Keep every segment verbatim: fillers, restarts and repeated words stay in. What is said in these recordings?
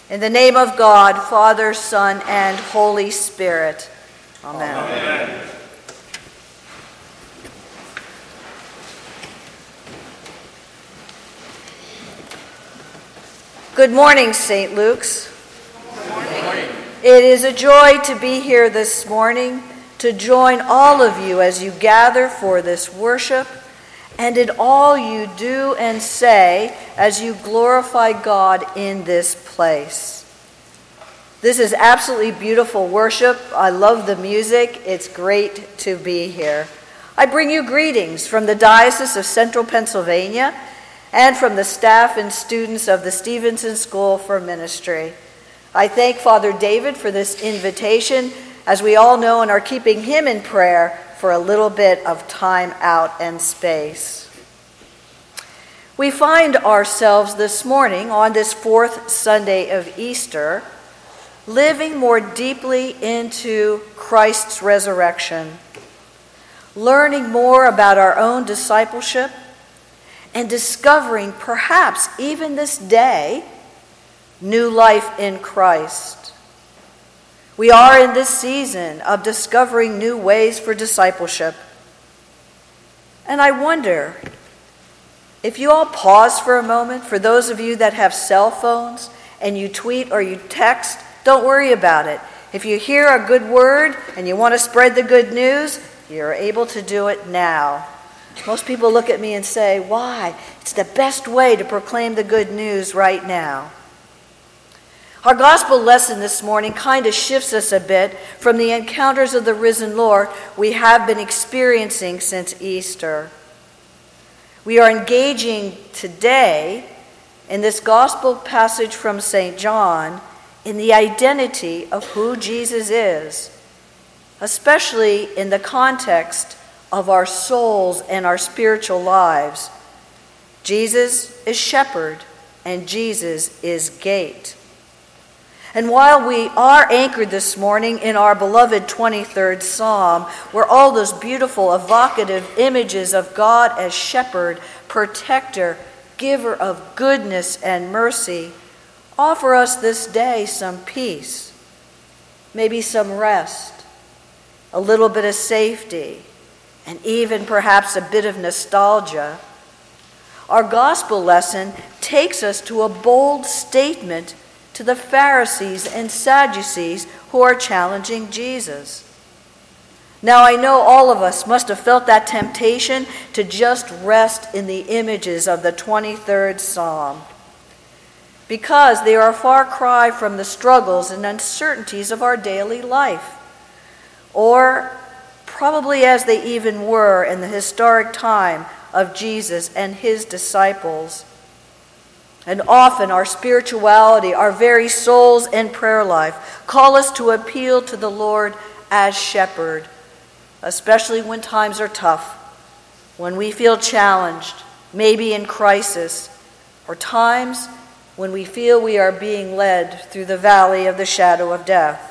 In the name of God, Father, Son, and Holy Spirit. Amen. Amen. Good morning, Saint Luke's. Good morning. It is a joy to be here this morning to join all of you as you gather for this worship and in all you do and say as you glorify God in this place. This is absolutely beautiful worship. I love the music. It's great to be here. I bring you greetings from the Diocese of Central Pennsylvania and from the staff and students of the Stevenson School for Ministry. I thank Father David for this invitation, as we all know and are keeping him in prayer for a little bit of time out and space. We find ourselves this morning on this fourth Sunday of Easter living more deeply into Christ's resurrection, learning more about our own discipleship, and discovering perhaps even this day new life in Christ. We are in this season of discovering new ways for discipleship. And I wonder if you all pause for a moment, for those of you that have cell phones and you tweet or you text, don't worry about it. If you hear a good word and you want to spread the good news, you're able to do it now. Most people look at me and say, why? It's the best way to proclaim the good news right now. Our gospel lesson this morning kind of shifts us a bit from the encounters of the risen Lord we have been experiencing since Easter. We are engaging today in this gospel passage from Saint John in the identity of who Jesus is, especially in the context of our souls and our spiritual lives. Jesus is shepherd and Jesus is gate. And while we are anchored this morning in our beloved twenty-third Psalm, where all those beautiful evocative images of God as shepherd, protector, giver of goodness and mercy offer us this day some peace, maybe some rest, a little bit of safety, and even perhaps a bit of nostalgia, our gospel lesson takes us to a bold statement to the Pharisees and Sadducees who are challenging Jesus. Now, I know all of us must have felt that temptation to just rest in the images of the twenty-third Psalm, because they are a far cry from the struggles and uncertainties of our daily life, or probably as they even were in the historic time of Jesus and his disciples. And often our spirituality, our very souls and prayer life call us to appeal to the Lord as shepherd, especially when times are tough, when we feel challenged, maybe in crisis, or times when we feel we are being led through the valley of the shadow of death.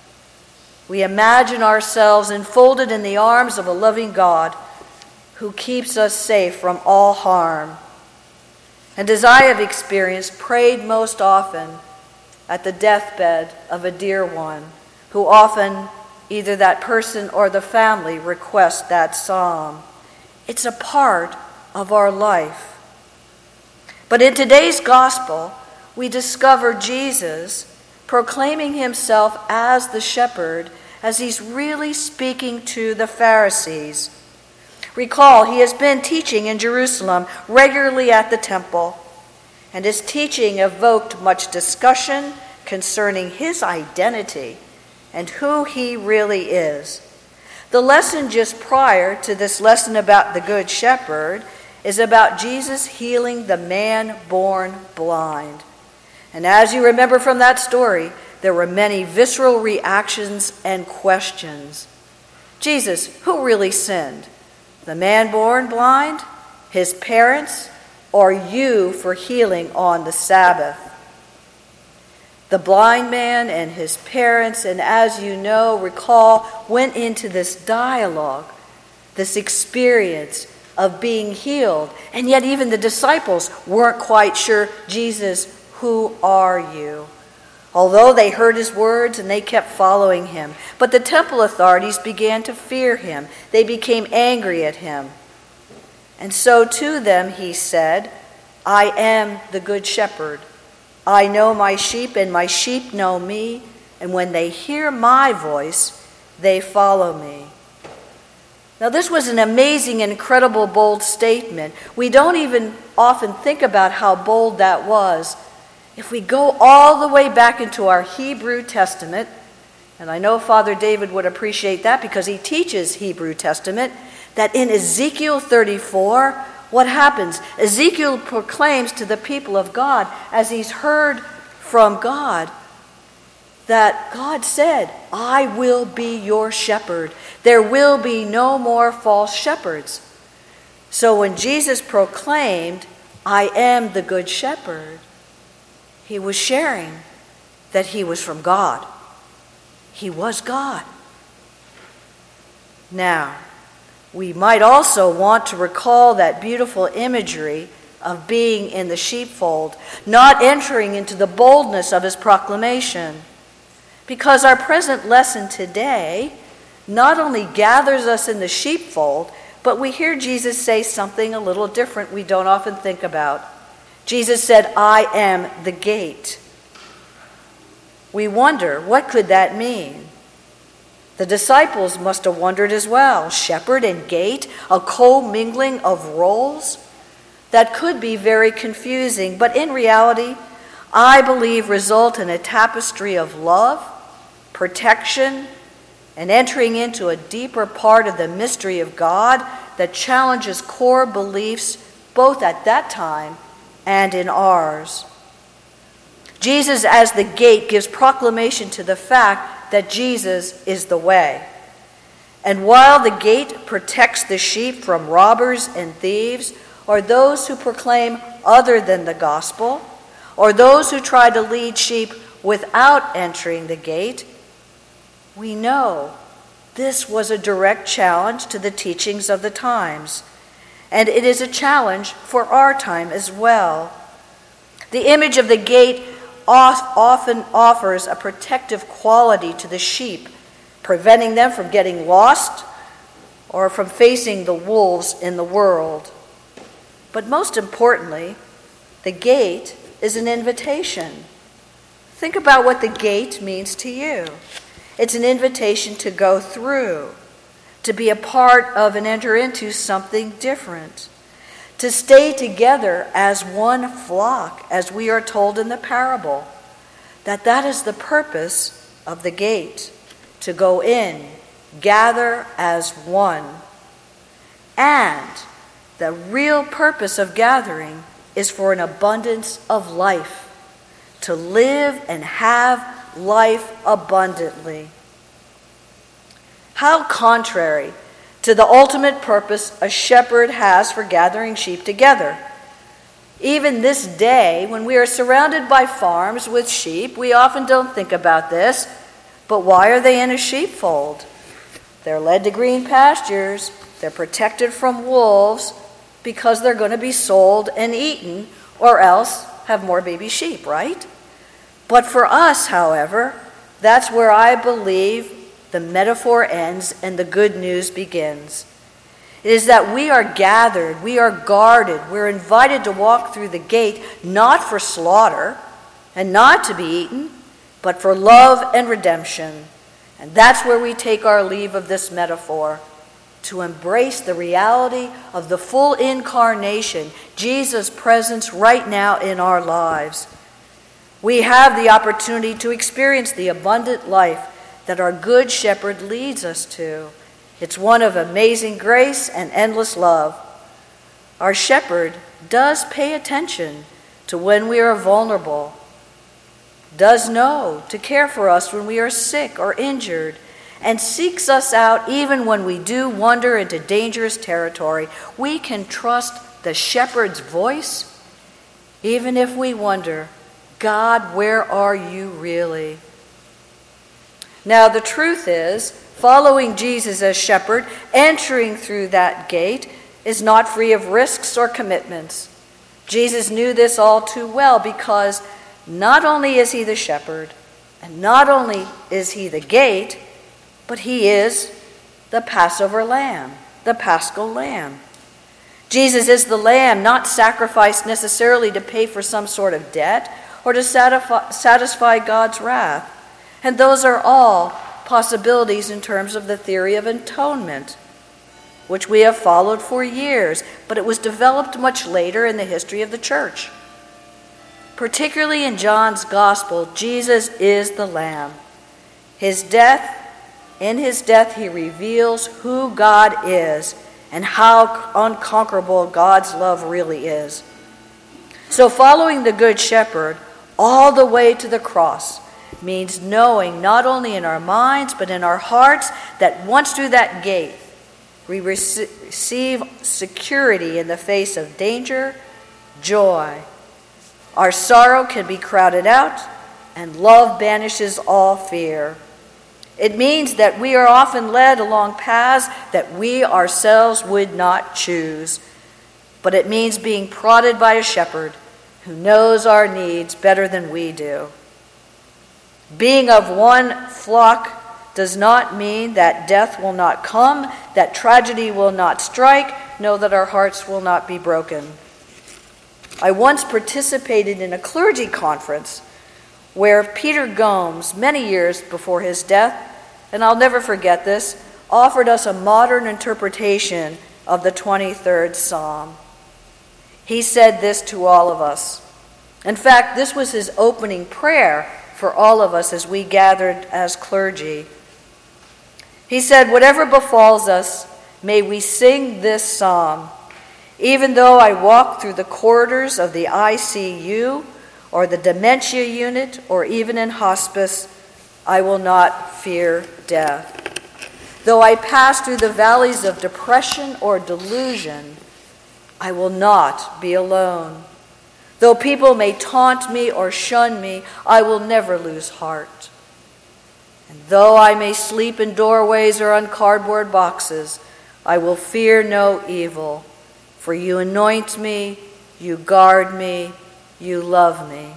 We imagine ourselves enfolded in the arms of a loving God who keeps us safe from all harm. And as I have experienced, prayed most often at the deathbed of a dear one, who often, either that person or the family, request that psalm. It's a part of our life. But in today's gospel, we discover Jesus proclaiming himself as the shepherd, as he's really speaking to the Pharisees. Recall, he has been teaching in Jerusalem, regularly at the temple, and his teaching evoked much discussion concerning his identity and who he really is. The lesson just prior to this lesson about the Good Shepherd is about Jesus healing the man born blind. And as you remember from that story, there were many visceral reactions and questions. Jesus, who really sinned? The man born blind, his parents, or you for healing on the Sabbath? The blind man and his parents, and as you know, recall, went into this dialogue, this experience of being healed. And yet even the disciples weren't quite sure, Jesus, who are you? although they heard his words and they kept following him. But the temple authorities began to fear him. They became angry at him. And so to them he said, I am the good shepherd. I know my sheep, and my sheep know me, and when they hear my voice, they follow me. Now, this was an amazing, incredible, bold statement. We don't even often think about how bold that was. If we go all the way back into our Hebrew Testament, and I know Father David would appreciate that because he teaches Hebrew Testament, that in Ezekiel thirty-four, what happens? Ezekiel proclaims to the people of God, as he's heard from God, that God said, I will be your shepherd. There will be no more false shepherds. So when Jesus proclaimed, I am the good shepherd, he was sharing that he was from God. He was God. Now, we might also want to recall that beautiful imagery of being in the sheepfold, not entering into the boldness of his proclamation. Because our present lesson today not only gathers us in the sheepfold, but we hear Jesus say something a little different we don't often think about. Jesus said, I am the gate. We wonder, what could that mean? The disciples must have wondered as well. Shepherd and gate, a co-mingling of roles? That could be very confusing, but in reality, I believe result in a tapestry of love, protection, and entering into a deeper part of the mystery of God that challenges core beliefs both at that time and in ours. Jesus as the gate gives proclamation to the fact that Jesus is the way. And while the gate protects the sheep from robbers and thieves, or those who proclaim other than the gospel, or those who try to lead sheep without entering the gate, we know this was a direct challenge to the teachings of the times, and it is a challenge for our time as well. The image of the gate often offers a protective quality to the sheep, preventing them from getting lost or from facing the wolves in the world. But most importantly, the gate is an invitation. Think about what the gate means to you. It's an invitation to go through, to be a part of and enter into something different, to stay together as one flock, as we are told in the parable, that that is the purpose of the gate, to go in, gather as one. And the real purpose of gathering is for an abundance of life, to live and have life abundantly. How contrary to the ultimate purpose a shepherd has for gathering sheep together. Even this day, when we are surrounded by farms with sheep, we often don't think about this, but why are they in a sheepfold? They're led to green pastures, they're protected from wolves, because they're going to be sold and eaten, or else have more baby sheep, right? But for us, however, that's where I believe the metaphor ends and the good news begins. It is that we are gathered, we are guarded, we're invited to walk through the gate, not for slaughter and not to be eaten, but for love and redemption. And that's where we take our leave of this metaphor, to embrace the reality of the full incarnation, Jesus' presence right now in our lives. We have the opportunity to experience the abundant life that our good shepherd leads us to. It's one of amazing grace and endless love. Our shepherd does pay attention to when we are vulnerable, does know to care for us when we are sick or injured, and seeks us out even when we do wander into dangerous territory. We can trust the shepherd's voice, even if we wonder, God, where are you really? Now, the truth is, following Jesus as shepherd, entering through that gate, is not free of risks or commitments. Jesus knew this all too well because not only is he the shepherd, and not only is he the gate, but he is the Passover lamb, the Paschal lamb. Jesus is the lamb not sacrificed necessarily to pay for some sort of debt or to satisfy God's wrath. And those are all possibilities in terms of the theory of atonement, which we have followed for years, but it was developed much later in the history of the church. Particularly in John's Gospel, Jesus is the Lamb. His death, in his death, he reveals who God is and how unconquerable God's love really is. So following the Good Shepherd all the way to the cross means knowing not only in our minds but in our hearts that once through that gate we receive security in the face of danger, joy. Our sorrow can be crowded out, and love banishes all fear. It means that we are often led along paths that we ourselves would not choose. But it means being prodded by a shepherd who knows our needs better than we do. Being of one flock does not mean that death will not come, that tragedy will not strike, no, that our hearts will not be broken. I once participated in a clergy conference where Peter Gomes, many years before his death, and I'll never forget this, offered us a modern interpretation of the twenty-third Psalm. He said this to all of us. In fact, this was his opening prayer for all of us as we gathered as clergy. He said, "Whatever befalls us, may we sing this psalm. Even though I walk through the corridors of the I C U or the dementia unit or even in hospice, I will not fear death. Though I pass through the valleys of depression or delusion, I will not be alone. Though people may taunt me or shun me, I will never lose heart. And though I may sleep in doorways or on cardboard boxes, I will fear no evil. For you anoint me, you guard me, you love me."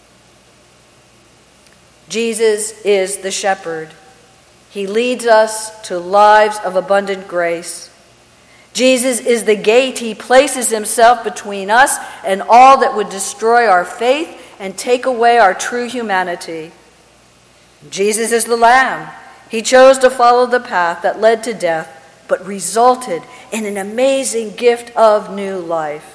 Jesus is the shepherd. He leads us to lives of abundant grace. Jesus is the gate. He places himself between us and all that would destroy our faith and take away our true humanity. Jesus is the Lamb. He chose to follow the path that led to death, but resulted in an amazing gift of new life.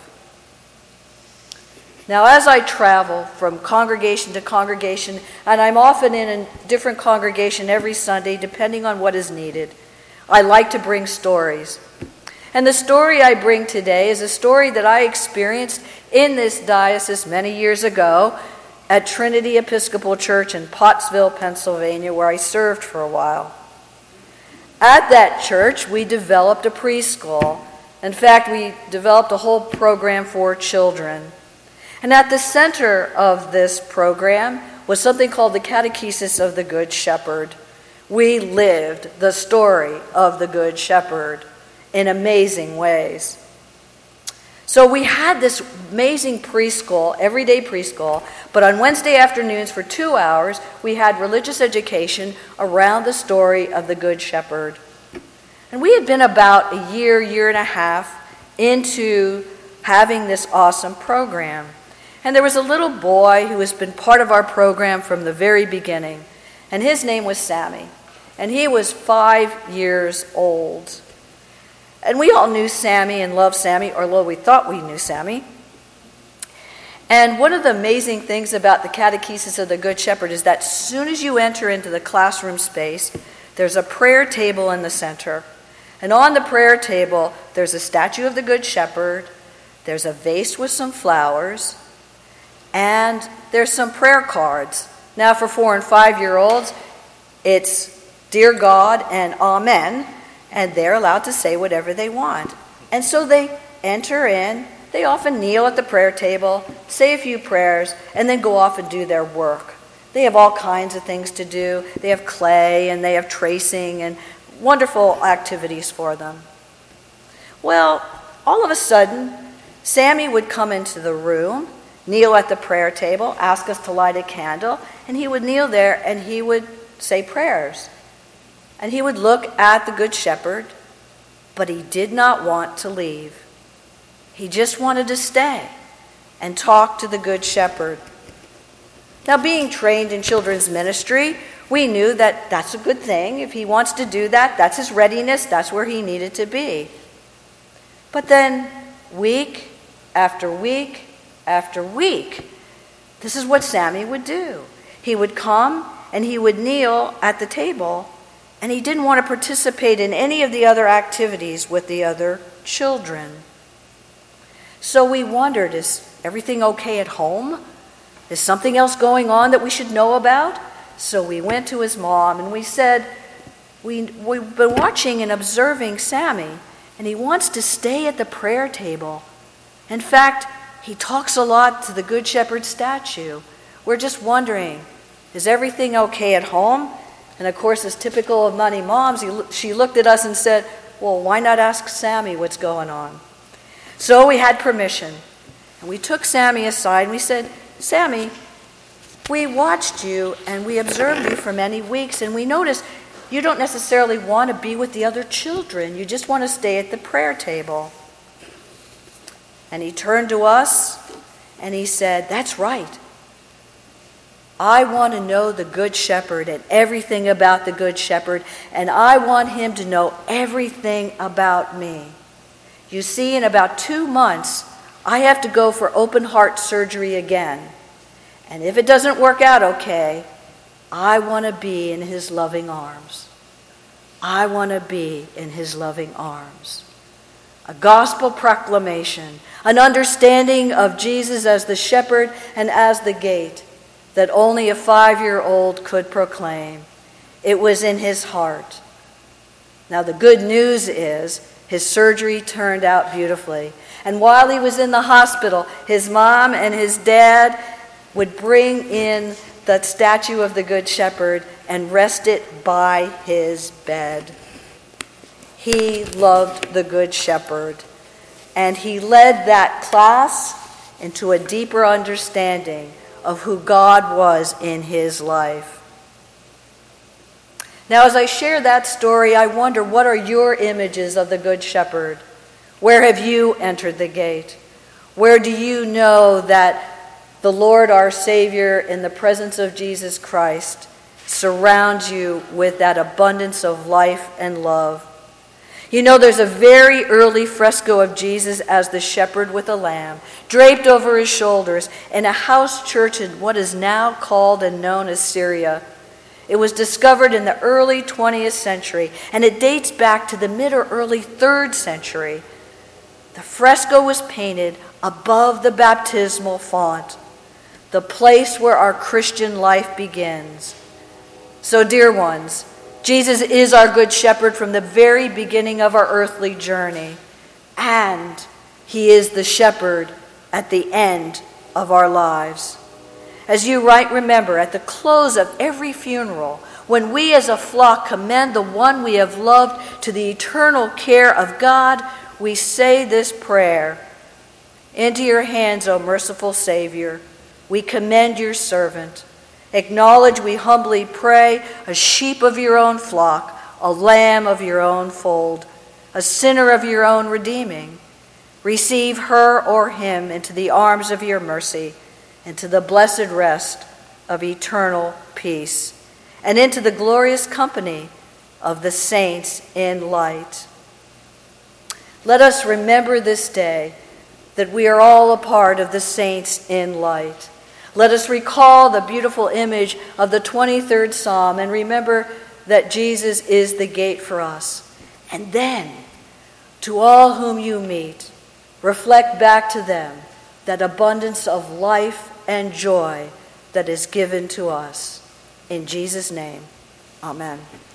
Now, as I travel from congregation to congregation, and I'm often in a different congregation every Sunday, depending on what is needed, I like to bring stories. And the story I bring today is a story that I experienced in this diocese many years ago at Trinity Episcopal Church in Pottsville, Pennsylvania, where I served for a while. At that church, we developed a preschool. In fact, we developed a whole program for children. And at the center of this program was something called the Catechesis of the Good Shepherd. We lived the story of the Good Shepherd in amazing ways. So we had this amazing preschool, everyday preschool, but on Wednesday afternoons for two hours, we had religious education around the story of the Good Shepherd. And we had been about a year, year and a half into having this awesome program. And there was a little boy who has been part of our program from the very beginning, and his name was Sammy. And he was five years old. And we all knew Sammy and loved Sammy, or well, we thought we knew Sammy. And one of the amazing things about the Catechesis of the Good Shepherd is that as soon as you enter into the classroom space, there's a prayer table in the center. And on the prayer table, there's a statue of the Good Shepherd, there's a vase with some flowers, and there's some prayer cards. Now for four and five-year-olds, it's Dear God and Amen, and they're allowed to say whatever they want. And so they enter in, they often kneel at the prayer table, say a few prayers, and then go off and do their work. They have all kinds of things to do. They have clay, and they have tracing, and wonderful activities for them. Well, all of a sudden, Sammy would come into the room, kneel at the prayer table, ask us to light a candle, and he would kneel there and he would say prayers. And he would look at the Good Shepherd, but he did not want to leave. He just wanted to stay and talk to the Good Shepherd. Now, being trained in children's ministry, we knew that that's a good thing. If he wants to do that, that's his readiness, that's where he needed to be. But then, week after week after week, this is what Sammy would do. He would come and he would kneel at the table, and he didn't want to participate in any of the other activities with the other children. So we wondered, is everything okay at home? Is something else going on that we should know about? So we went to his mom and we said, we, we've been watching and observing Sammy, and he wants to stay at the prayer table. In fact, he talks a lot to the Good Shepherd statue. We're just wondering, is everything okay at home? And of course, as typical of many moms, he, she looked at us and said, well, why not ask Sammy what's going on? So we had permission. And we took Sammy aside and we said, Sammy, we watched you and we observed you for many weeks, and we noticed you don't necessarily want to be with the other children. You just want to stay at the prayer table. And he turned to us and he said, that's right. I want to know the Good Shepherd and everything about the Good Shepherd, and I want him to know everything about me. You see, in about two months, I have to go for open heart surgery again. And if it doesn't work out okay, I want to be in his loving arms. I want to be in his loving arms. A gospel proclamation, an understanding of Jesus as the shepherd and as the gate that only a five-year-old could proclaim. It was in his heart. Now the good news is his surgery turned out beautifully. And while he was in the hospital, his mom and his dad would bring in the statue of the Good Shepherd and rest it by his bed. He loved the Good Shepherd, and he led that class into a deeper understanding of who God was in his life. Now, as I share that story, I wonder, what are your images of the Good Shepherd? Where have you entered the gate? Where do you know that the Lord our Savior, in the presence of Jesus Christ, surrounds you with that abundance of life and love? You know, there's a very early fresco of Jesus as the shepherd with a lamb, draped over his shoulders, in a house church in what is now called and known as Syria. It was discovered in the early twentieth century, and it dates back to the mid or early third century. The fresco was painted above the baptismal font, the place where our Christian life begins. So, dear ones, Jesus is our good shepherd from the very beginning of our earthly journey, and he is the shepherd at the end of our lives. As you right remember, at the close of every funeral, when we as a flock commend the one we have loved to the eternal care of God, we say this prayer: into your hands, O merciful Savior, we commend your servant. Acknowledge, we humbly pray, a sheep of your own flock, a lamb of your own fold, a sinner of your own redeeming. Receive her or him into the arms of your mercy, into the blessed rest of eternal peace, and into the glorious company of the saints in light. Let us remember this day that we are all a part of the saints in light. Let us recall the beautiful image of the twenty-third Psalm and remember that Jesus is the gate for us. And then, to all whom you meet, reflect back to them that abundance of life and joy that is given to us. In Jesus' name, amen.